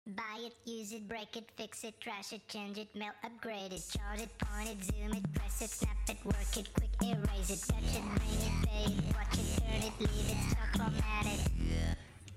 Buy it, use it, break it, fix it, trash it, change it, melt, upgrade it, chart it, point it, zoom it, press it, snap it, work it, quick erase it, touch it, bring it, pay it, watch it, turn it, leave it, stop, format it.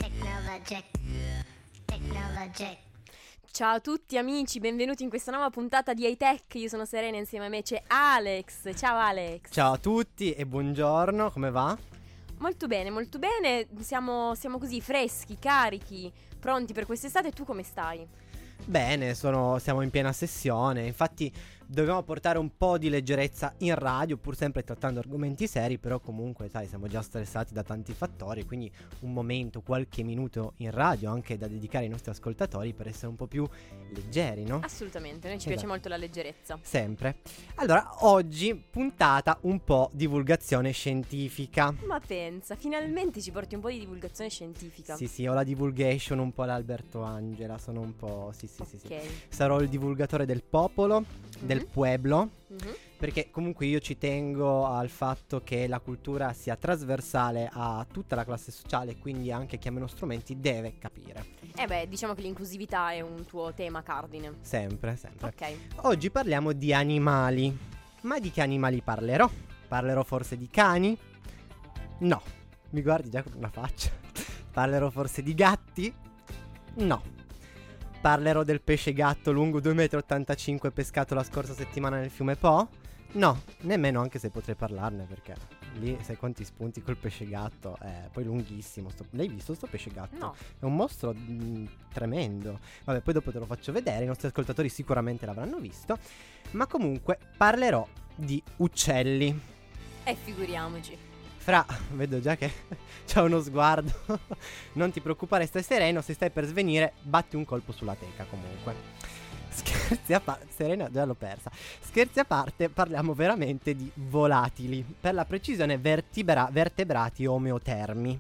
Technologic. Ciao a tutti amici, benvenuti in questa nuova puntata di Hightech. Io sono Serena, insieme a me c'è Alex. Ciao Alex. Ciao a tutti e buongiorno, come va? Molto bene, siamo così freschi, carichi, pronti per quest'estate. Tu come stai? Bene, siamo in piena sessione, infatti dobbiamo portare un po' di leggerezza in radio, pur sempre trattando argomenti seri, però comunque, sai, siamo già stressati da tanti fattori, quindi un momento, qualche minuto in radio anche da dedicare ai nostri ascoltatori per essere un po' più leggeri, no? Assolutamente, a noi ci piace molto la leggerezza. Sempre. Allora, oggi puntata un po' divulgazione scientifica. Ma pensa, finalmente ci porti un po' di divulgazione scientifica. Sì, ho la divulgation un po' l'Alberto Angela, sono un po'... Sì. Ok. Sarò il divulgatore del popolo, del pueblo, Mhm. perché comunque io ci tengo al fatto che la cultura sia trasversale a tutta la classe sociale, quindi anche chi ha meno strumenti deve capire. Diciamo che l'inclusività è un tuo tema cardine. Sempre. Ok. Oggi parliamo di animali. Ma di che animali parlerò? Parlerò forse di cani? No. Mi guardi già con una faccia. Parlerò forse di gatti? No. Parlerò del pesce gatto lungo 2,85 m pescato la scorsa settimana nel fiume Po? No, nemmeno, anche se potrei parlarne, perché lì sai quanti spunti col pesce gatto, poi lunghissimo. L'hai visto sto pesce gatto? No. È un mostro tremendo. Vabbè, poi dopo te lo faccio vedere, i nostri ascoltatori sicuramente l'avranno visto. Ma comunque parlerò di uccelli. Figuriamoci. Fra, vedo già che c'ha uno sguardo. Non ti preoccupare, stai sereno. Se stai per svenire, batti un colpo sulla teca comunque. Scherzi a parte, Serena già l'ho persa. Scherzi a parte, parliamo veramente di volatili. Per la precisione vertebrati omeotermi,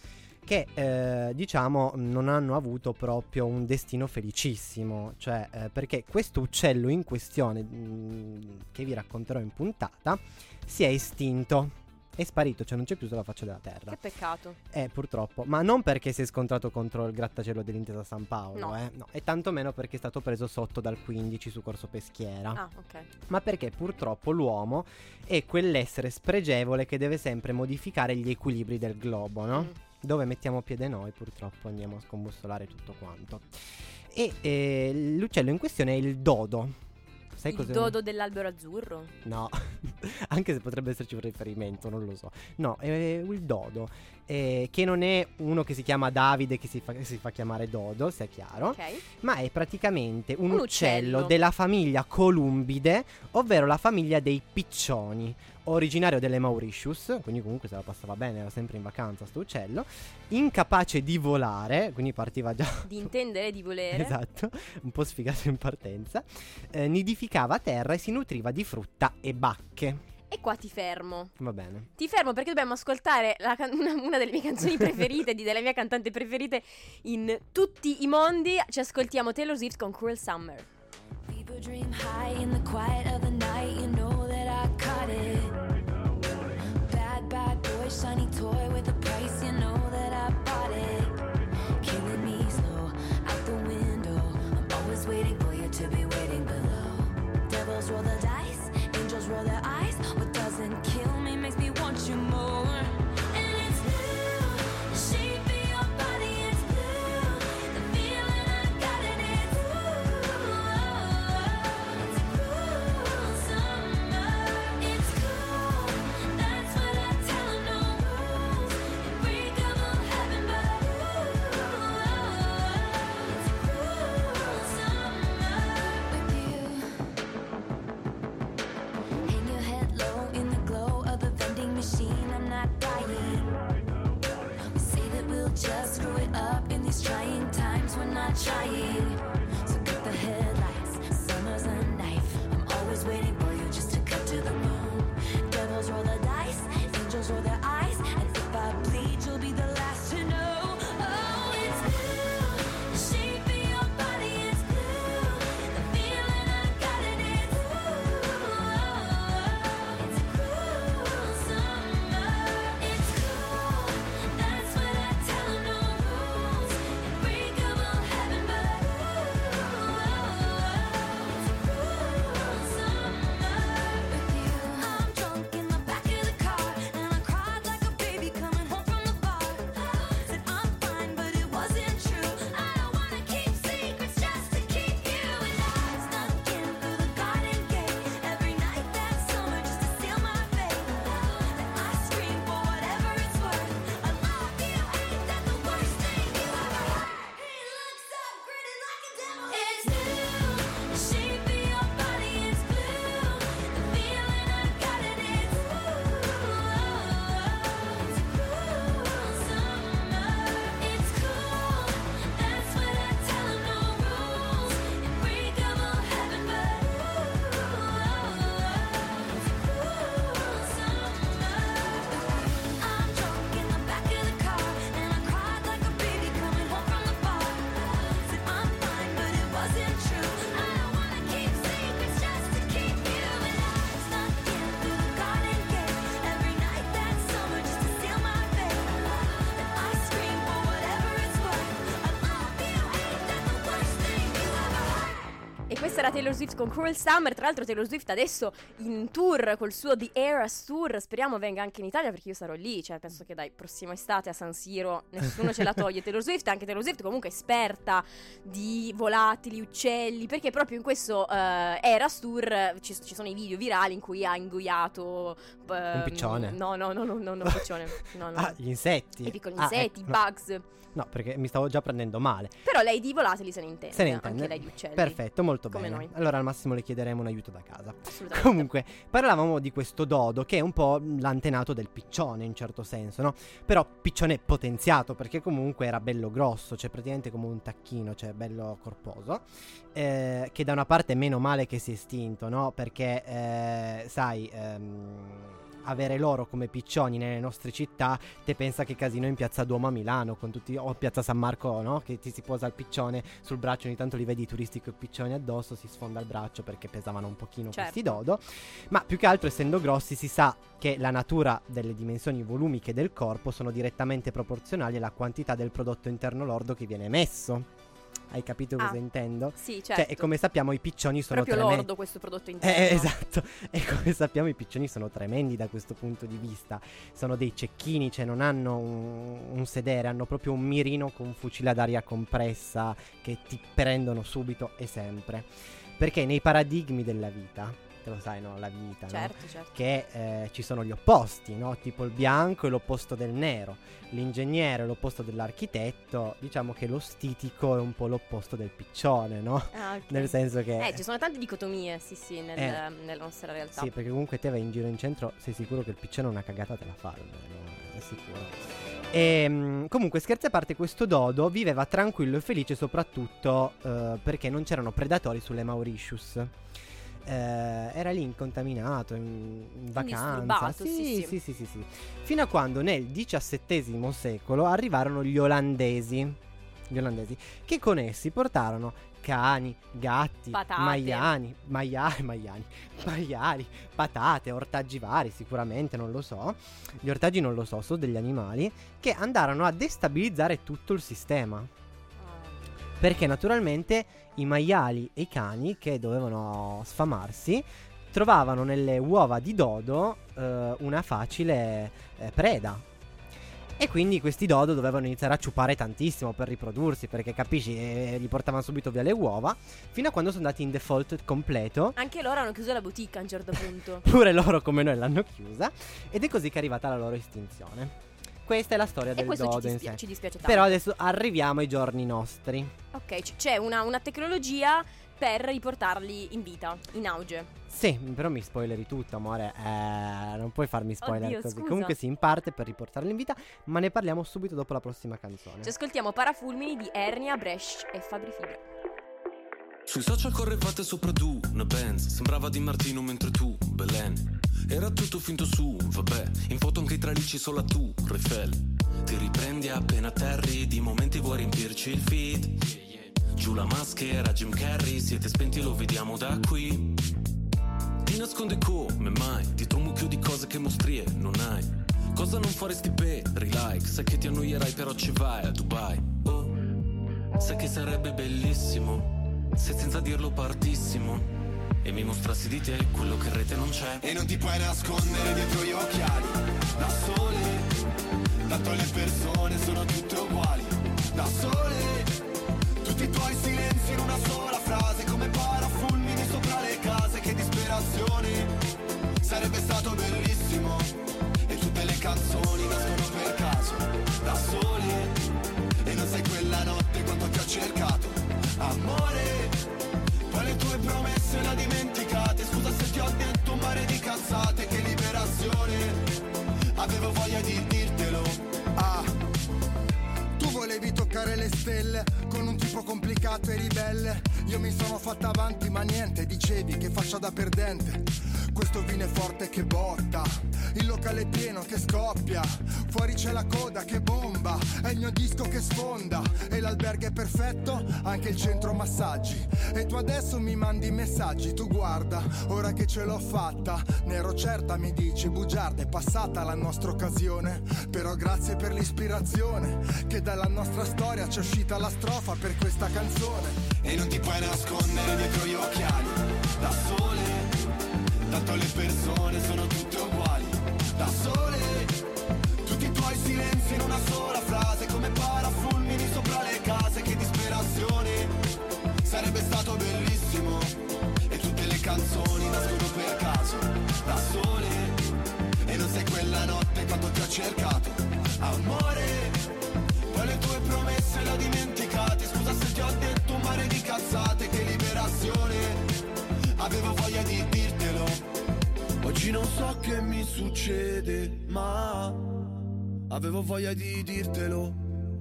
che diciamo non hanno avuto proprio un destino felicissimo. Cioè perché questo uccello in questione, che vi racconterò in puntata, si è estinto. È sparito, cioè non c'è più sulla faccia della terra. Che peccato. Purtroppo. Ma non perché si è scontrato contro il grattacielo dell'Intesa San Paolo, No. no. E tantomeno perché è stato preso sotto dal 15 su Corso Peschiera. Ah, ok. Ma perché purtroppo l'uomo è quell'essere spregevole che deve sempre modificare gli equilibri del globo, no? Dove mettiamo piede noi purtroppo andiamo a scombussolare tutto quanto. E l'uccello in questione è il dodo. Sai Il cos'è? dodo dell'albero azzurro? No, anche se potrebbe esserci un riferimento, non lo so. No, è il dodo, che non è uno che si chiama Davide che si fa chiamare Dodo, sia chiaro. Ok. Ma è praticamente un uccello uccello della famiglia Columbidae, ovvero la famiglia dei piccioni, originario delle Mauritius, quindi comunque se la passava bene, era sempre in vacanza sto uccello, incapace di volare, quindi partiva già Di intendere, di volere. esatto, un po' sfigato in partenza, nidificava a terra e si nutriva di frutta e bacche. E qua ti fermo. Va bene. Ti fermo perché dobbiamo ascoltare una delle mie canzoni preferite, della mia cantante preferite in tutti i mondi. Ci ascoltiamo Taylor Swift con Cruel Summer. People dream high in the quiet of the night. You know that I caught it. Bad boy, shiny toy with a price. You know that I bought it. Killing me slow out the window. I'm always waiting for you to be waiting below. Devils roll the dice, angels roll their eyes. What doesn't kill me makes me want you more. And it's blue, the shape of your body is blue. The feeling I got in it, it's a cruel summer. It's cool, that's what I tell 'em, no rules. Unbreakable heaven, but it's a cruel summer with you. Hang your head low in the glow of the vending machine. I'm not dying. We say that we'll just screw it up in these trying times. We're not trying. So cut the headlights. Summer's a knife. I'm always waiting for you just to cut to the bone. Devils roll the dice. Angels roll their eyes. And if I bleed, you'll be the last to know. Oh, it's blue. The shape of your body is blue. The feeling I got in it, it's a cruel summer. It's cool, that's what I tell 'em, no rules. Unbreakable heaven, but Questa era Taylor Swift con Cruel Summer. Tra l'altro Taylor Swift adesso in tour col suo The Eras Tour. Speriamo venga anche in Italia, perché io sarò lì. Cioè penso che dai, prossima estate a San Siro nessuno ce la toglie Taylor Swift. Anche Taylor Swift comunque esperta di volatili, uccelli, perché proprio in questo Eras Tour ci sono i video virali in cui ha ingoiato un piccione. No, un piccione. No. Ah, gli insetti. I piccoli insetti, i bugs. No, perché mi stavo già prendendo male. Però lei di volatili se ne intende. Anche lei di uccelli. Perfetto, molto come bene. noi. Allora al massimo le chiederemo un aiuto da casa. Assolutamente. Comunque, parlavamo di questo dodo che è un po' l'antenato del piccione in certo senso, no? Però piccione potenziato, perché comunque era bello grosso, cioè praticamente come un tacchino, cioè bello corposo. Che da una parte meno male che si è estinto, no? Perché avere loro come piccioni nelle nostre città, te pensa che casino in Piazza Duomo a Milano con tutti, o Piazza San Marco, no? Che ti si posa il piccione sul braccio, ogni tanto li vedi i turisti con i piccioni addosso, si sfonda il braccio perché pesavano un pochino questi dodo. Ma più che altro, essendo grossi, si sa che la natura delle dimensioni volumiche del corpo sono direttamente proporzionali alla quantità del prodotto interno lordo che viene emesso. Hai capito cosa intendo? Sì, certo. Cioè, e come sappiamo i piccioni sono proprio lordo questo prodotto interno. Esatto. E come sappiamo i piccioni sono tremendi da questo punto di vista. Sono dei cecchini, cioè non hanno un sedere, hanno proprio un mirino con un fucile ad aria compressa che ti prendono subito e sempre. Perché nei paradigmi della vita, te lo sai, no? La vita, certo, no? Certo. Che ci sono gli opposti, no? Tipo il bianco è l'opposto del nero, l'ingegnere è l'opposto dell'architetto. Diciamo che lo stitico è un po' l'opposto del piccione, no? Ah, okay. Nel senso che ci sono tante dicotomie, sì, nella nostra realtà. Sì, perché comunque te vai in giro in centro, sei sicuro che il piccione una cagata te la fa, no? È sicuro. E comunque, scherzi a parte, questo dodo viveva tranquillo e felice soprattutto perché non c'erano predatori sulle Mauritius. Era lì incontaminato, in vacanza. Sì. Fino a quando nel XVII secolo arrivarono gli olandesi, che con essi portarono cani, gatti, maiali, patate, ortaggi vari, sicuramente, non lo so. Gli ortaggi non lo so, sono degli animali che andarono a destabilizzare tutto il sistema. Perché naturalmente i maiali e i cani, che dovevano sfamarsi, trovavano nelle uova di dodo una facile preda. E quindi questi dodo dovevano iniziare a ciupare tantissimo per riprodursi, perché capisci, gli portavano subito via le uova, fino a quando sono andati in default completo. Anche loro hanno chiuso la boutique a un certo punto. Pure loro come noi l'hanno chiusa. Ed è così che è arrivata la loro estinzione. Questa è la storia del dodo in sé. Ci dispiace tanto. Però adesso arriviamo ai giorni nostri. Ok, c'è una tecnologia per riportarli in vita, in auge. Sì, però mi spoileri tutto, amore. Non puoi farmi spoiler. Oddio, così. scusa. Comunque sì, in parte per riportarli in vita, ma ne parliamo subito dopo la prossima canzone. Ci ascoltiamo Parafulmini di Ernia, Bresh e Fabri Fibra. Sui social correvate sopra tu, una Benz. Sembrava Di Martino mentre tu, Belen. Era tutto finto su, vabbè. In foto anche i tralicci solo tu, Refel. Ti riprendi appena atterri, di momenti vuoi riempirci il feed. Giù la maschera, Jim Carrey, siete spenti, lo vediamo da qui. Ti nasconde come mai, dietro un mucchio di cose che mostrie non hai. Cosa non faresti per like? Sai che ti annoierai però ci vai a Dubai. Oh, sai che sarebbe bellissimo se senza dirlo partissimo e mi mostrassi di te quello che in rete non c'è. E non ti puoi nascondere dietro gli occhiali, da sole, tanto le persone sono tutte uguali, da sole, tutti i tuoi silenzi in una sola frase, come parafulmini sopra le case. Che disperazione, sarebbe stato bellissimo, e tutte le canzoni nascono per caso, da sole, e non sai quella notte quanto ti ho cercato, amore. Poi le tue promesse le dimenticate, scusa se ti ho detto un mare di cazzate. Che liberazione, avevo voglia di dirtelo. Tu volevi toccare le stelle con un tipo complicato e ribelle. Io mi sono fatta avanti ma niente, dicevi che faccia da perdente. Questo vino è forte che botta, il locale è pieno che scoppia, fuori c'è la coda che bomba, è il mio disco che sfonda, e l'albergo è perfetto, anche il centro massaggi. E tu adesso mi mandi messaggi, tu guarda, ora che ce l'ho fatta, ne ero certa, mi dici bugiarda, è passata la nostra occasione. Però grazie per l'ispirazione che dalla nostra storia storia, c'è uscita la strofa per questa canzone. E non ti puoi nascondere dietro gli occhiali, da sole, tanto le persone sono tutte uguali, da sole, tutti i tuoi silenzi in una sola frase, come parafulmini sopra le case, che disperazione, sarebbe stato bellissimo, e tutte le canzoni nascono per caso, da sole, e non sei quella notte quando ti ho cercato, amore, poi le tue promesse le ho dimenticate, scusa se ti ho detto un mare di cazzate, che liberazione, avevo voglia di dirtelo, oggi non so che mi succede, ma avevo voglia di dirtelo,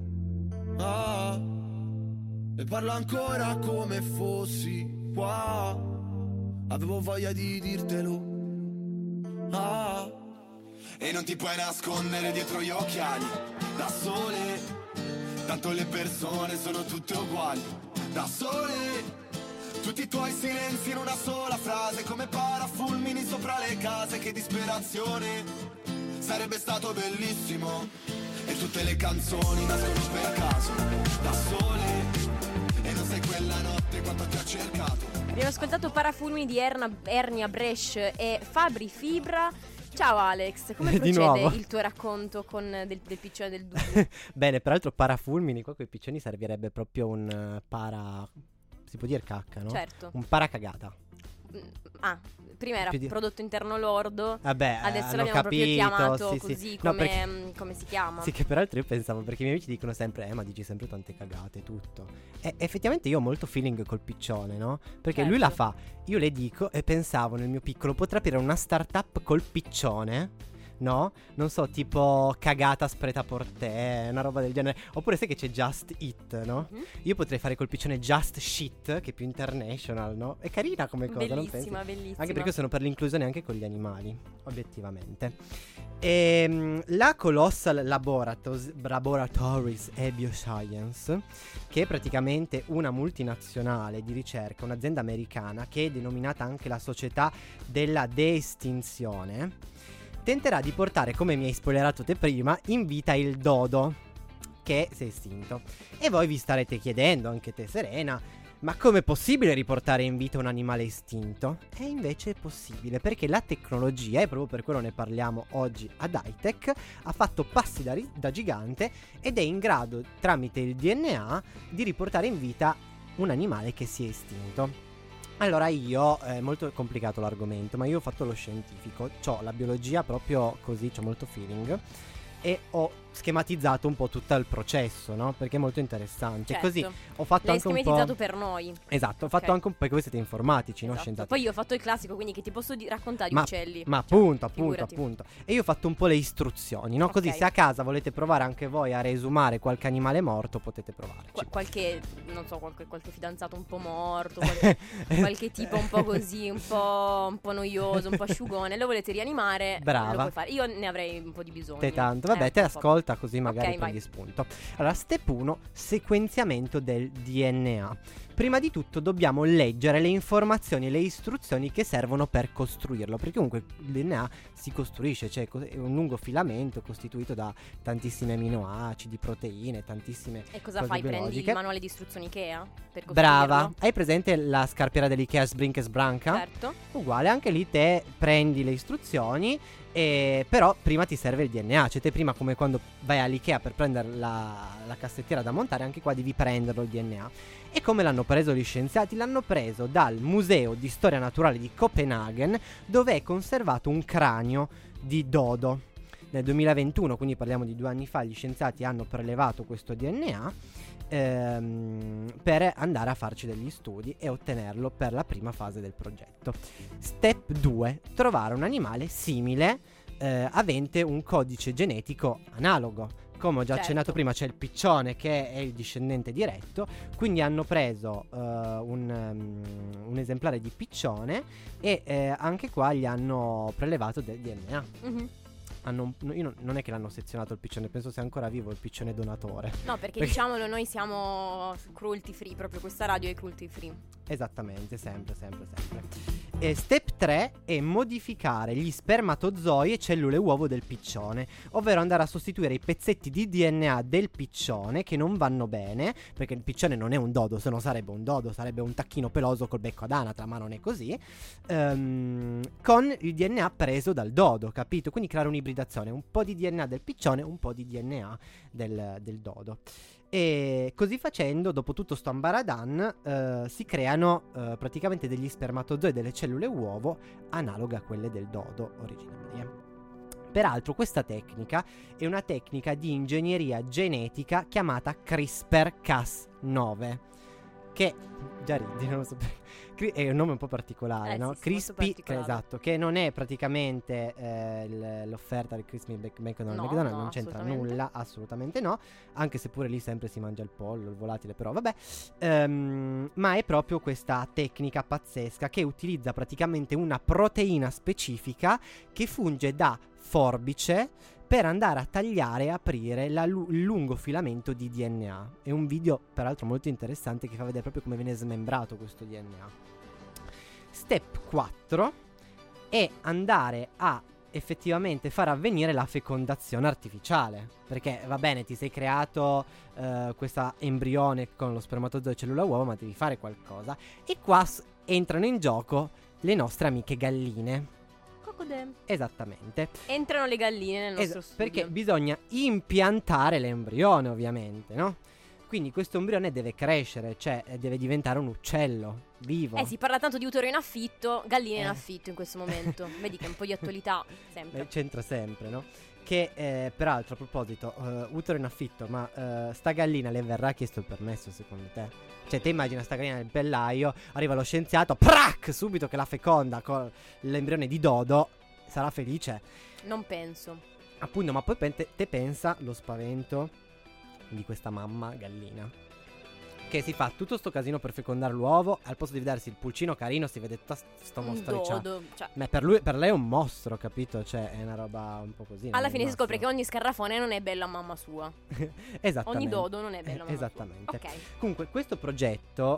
e parlo ancora come fossi qua, avevo voglia di dirtelo, e non ti puoi nascondere dietro gli occhiali, da sole, tanto le persone sono tutte uguali, da sole, tutti i tuoi silenzi in una sola frase, come parafulmini sopra le case, che disperazione, sarebbe stato bellissimo, e tutte le canzoni nascono per caso, da sole, e non sei quella notte quando ti ho cercato. Abbiamo ascoltato Parafulmini di Ernia Bresch e Fabri Fibra. Ciao Alex, come Di procede nuovo. il tuo racconto con del piccione del dubbio? Bene, peraltro parafulmini, qua con i piccioni servirebbe proprio un para... si può dire cacca, no? Certo. Un paracagata. Prima era Più di- prodotto interno lordo, Vabbè, adesso hanno l'abbiamo proprio capito, chiamato sì, così, sì. No, come si chiama? Sì, che peraltro io pensavo, perché i miei amici dicono sempre, ma dici sempre tante cagate e tutto. E effettivamente io ho molto feeling col piccione, no? Perché lui la Certo. fa, io le dico e pensavo nel mio piccolo, potrà aprire una startup col piccione, no? Non so, tipo cagata spreta portè, una roba del genere. Oppure sai che c'è Just It, no? Mhm. Io potrei fare col piccione Just Shit, che è più international, no? È carina come cosa, non pensi? Bellissima, bellissima. Anche perché io sono per l'inclusione anche con gli animali, obiettivamente. La Colossal Laboratories e Bioscience, che è praticamente una multinazionale di ricerca, un'azienda americana che è denominata anche la società della deestinzione, tenterà di portare, come mi hai spoilerato te prima, in vita il dodo, che si è estinto. E voi vi starete chiedendo, anche te Serena, ma com'è possibile riportare in vita un animale estinto? E invece è possibile, perché la tecnologia, e proprio per quello ne parliamo oggi ad Hightech, ha fatto passi da gigante ed è in grado, tramite il DNA, di riportare in vita un animale che si è estinto. Allora io, è molto complicato l'argomento, ma io ho fatto lo scientifico, c'ho la biologia proprio così, c'ho molto feeling, e ho schematizzato un po' tutto il processo, no? Perché è molto interessante. Certo. Così ho fatto L'hai anche un po'... schematizzato per noi. Esatto, ho fatto Ok. anche un po', perché voi siete informatici, no? Esatto. Scienziati. Poi io ho fatto il classico, quindi che ti posso raccontare gli uccelli. Ma Cioè, appunto, figurati. appunto. E io ho fatto un po' le istruzioni, no? Così Ok. se a casa volete provare anche voi a resumare qualche animale morto, potete provarci. Qualche, non so, qualche fidanzato un po' morto, qualche tipo un po' così, un po' noioso, un po' asciugone, lo volete rianimare, Brava. lo puoi fare. Io ne avrei un po' di bisogno. Te tanto, vabbè, te un po'. ascolta così magari Ok, vai. prendi spunto. Allora, step 1, sequenziamento del DNA. Prima di tutto dobbiamo leggere le informazioni e le istruzioni che servono per costruirlo, perché comunque il DNA si costruisce, cioè è un lungo filamento costituito da tantissimi aminoacidi, proteine, tantissime E cosa cose fai? Prendi biologiche. il manuale di istruzioni Ikea per costruirlo? Brava, hai presente la scarpiera dell'Ikea Sbrink e Sbranca? Certo. Uguale, anche lì te prendi le istruzioni, però prima ti serve il DNA, cioè te prima, come quando vai all'Ikea per prendere la cassettiera da montare, anche qua devi prenderlo il DNA. E come l'hanno preso gli scienziati? L'hanno preso dal Museo di Storia Naturale di Copenaghen, dove è conservato un cranio di dodo. Nel 2021, quindi parliamo di 2 anni fa, gli scienziati hanno prelevato questo DNA per andare a farci degli studi e ottenerlo per la prima fase del progetto. Step 2, trovare un animale simile, avente un codice genetico analogo. Come ho già Certo. accennato prima, c'è il piccione che è il discendente diretto, quindi hanno preso un esemplare di piccione e anche qua gli hanno prelevato del DNA. Mhm. Non è che l'hanno sezionato il piccione, penso sia ancora vivo il piccione donatore. No, perché diciamolo, noi siamo cruelty free, proprio questa radio è cruelty free. Esattamente, sempre. E step 3 è modificare gli spermatozoi e cellule uovo del piccione, ovvero andare a sostituire i pezzetti di DNA del piccione che non vanno bene, perché il piccione non è un dodo, se no sarebbe un dodo, sarebbe un tacchino peloso col becco ad anatra, ma non è così, con il DNA preso dal dodo, capito? Quindi creare un'ibridazione, un po' di DNA del piccione, un po' di DNA del dodo. E così facendo, dopo tutto sto ambaradan, si creano praticamente degli spermatozoi, delle cellule uovo analoghe a quelle del dodo originarie. Peraltro questa tecnica è una tecnica di ingegneria genetica chiamata CRISPR-Cas9, che già ridi, non lo so perché. È un nome un po' particolare, no? Sì, Crispy, molto particolare. esatto, che non è praticamente l'offerta del Crispy McDonald's. No, McDonald's no, non c'entra assolutamente. nulla, assolutamente no. Anche se pure lì sempre si mangia il pollo, il volatile, però vabbè. Ma è proprio questa tecnica pazzesca che utilizza praticamente una proteina specifica che funge da forbice per andare a tagliare e aprire il lungo filamento di DNA. È un video peraltro molto interessante che fa vedere proprio come viene smembrato questo DNA. Step 4 è andare a effettivamente far avvenire la fecondazione artificiale, perché va bene, ti sei creato questa embrione con lo spermatozoo e cellula uovo, ma devi fare qualcosa, e qua entrano in gioco le nostre amiche galline. Esattamente. Entrano le galline nel nostro studio. Perché bisogna impiantare l'embrione, ovviamente, no? Quindi questo embrione deve crescere, cioè deve diventare un uccello vivo. Si parla tanto di utero in affitto, galline in affitto in questo momento. Vedi che un po' di attualità sempre. C'entra sempre, no? Che peraltro, a proposito, utero in affitto, ma sta gallina le verrà chiesto il permesso, secondo te? Cioè, te immagina sta gallina nel bellaio, arriva lo scienziato, prac, subito che la feconda con l'embrione di dodo, sarà felice? Non penso. Appunto, ma poi te pensa lo spavento di questa mamma gallina che si fa tutto sto casino per fecondare l'uovo, al posto di vedersi il pulcino carino si vede tutto sto mostriccio. Cioè. Ma per lei è un mostro, capito? Cioè è una roba un po' così. Alla fine si scopre che ogni scarrafone non è bello a mamma sua. Esattamente. Ogni dodo non è bello a mamma esattamente. sua. Ok. Comunque questo progetto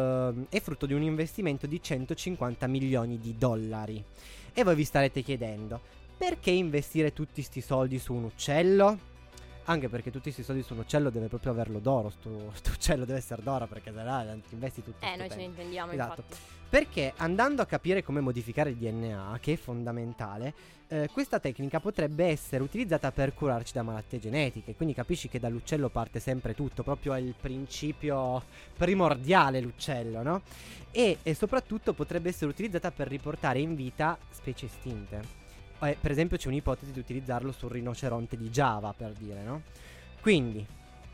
è frutto di un investimento di 150 milioni di dollari. E voi vi starete chiedendo, perché investire tutti sti soldi su un uccello? Anche perché tutti questi soldi su un uccello deve proprio averlo d'oro. Sto uccello deve essere d'oro, perché se no ti investi tutto. Noi ce ne intendiamo, esatto. infatti. Perché andando a capire come modificare il DNA, che è fondamentale, questa tecnica potrebbe essere utilizzata per curarci da malattie genetiche. Quindi capisci che dall'uccello parte sempre tutto, proprio è il principio primordiale l'uccello, no? E soprattutto potrebbe essere utilizzata per riportare in vita specie estinte. Per esempio c'è un'ipotesi di utilizzarlo sul rinoceronte di Java, per dire, no? Quindi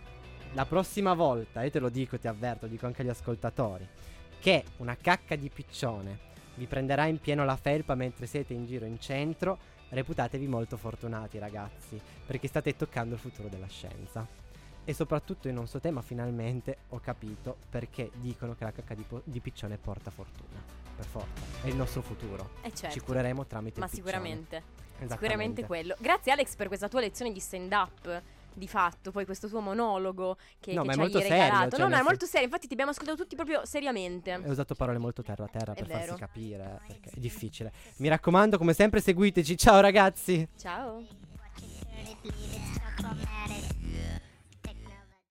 la prossima volta, io te lo dico, ti avverto, lo dico anche agli ascoltatori, che una cacca di piccione vi prenderà in pieno la felpa mentre siete in giro in centro, reputatevi molto fortunati, ragazzi, perché state toccando il futuro della scienza. E soprattutto io non so te, ma finalmente ho capito perché dicono che la cacca di piccione porta fortuna. Per forza, è il nostro futuro. Certo. Ci cureremo tramite il piccione. Sicuramente. Esattamente. Sicuramente quello. Grazie Alex per questa tua lezione di stand up. Di fatto, poi questo tuo monologo che ma ci è hai molto regalato. serio, cioè, No, è molto serio. Infatti ti abbiamo ascoltato tutti proprio seriamente. Ho usato parole molto terra a terra per vero. farsi capire, perché è difficile. Mi raccomando, come sempre seguiteci. Ciao ragazzi. Ciao. Watch it, turn it, leave it,